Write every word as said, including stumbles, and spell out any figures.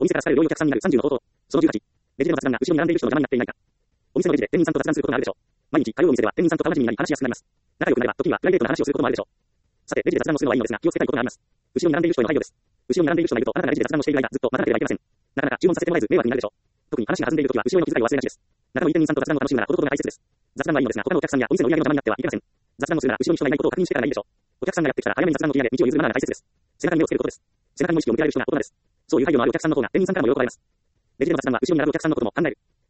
お店から好かれる良いお客さんになるさんじゅうの方法。そのじゅうはち。レジでの雑談が後ろに並んでいる人の邪魔になっていないか。お店のレジで店員さんと雑談することがあるでしょう。毎日通うお店では店員さんと顔なじみになり話しやすくなります。仲良くなれば時にはプライベートな話をすることもあるでしょう。さて、レジで雑談をするのはいいのですが、気をつけたいことがあります。後ろに並んでいる人への配慮です。後ろに並んでいる人がいると、あなたがレジで雑談をしている間、ずっと待たなければいけません。なかなか注文させてもらえず迷惑になるでしょう。特に話が弾んでいるときは後ろへの気遣いを忘れがちです。仲のいい店員さんと雑談を楽しむならほどほどが大切です。雑談はいいのですが、他のお客さんやお店の売り上げの邪魔になってはいけません。雑談をするなら後ろに人がいないことを確認してからがいいでしょう。お客さんがやってきたら早めに雑談の切り上げ、道を譲るマナーが大切です。背中に目をつけることです。背中にも意識を向けられる人が大人です。そういう配慮のあるお客さんの方が店員さんからも喜ばれます。レジでの雑談は後ろに並ぶお客さんのことも考える。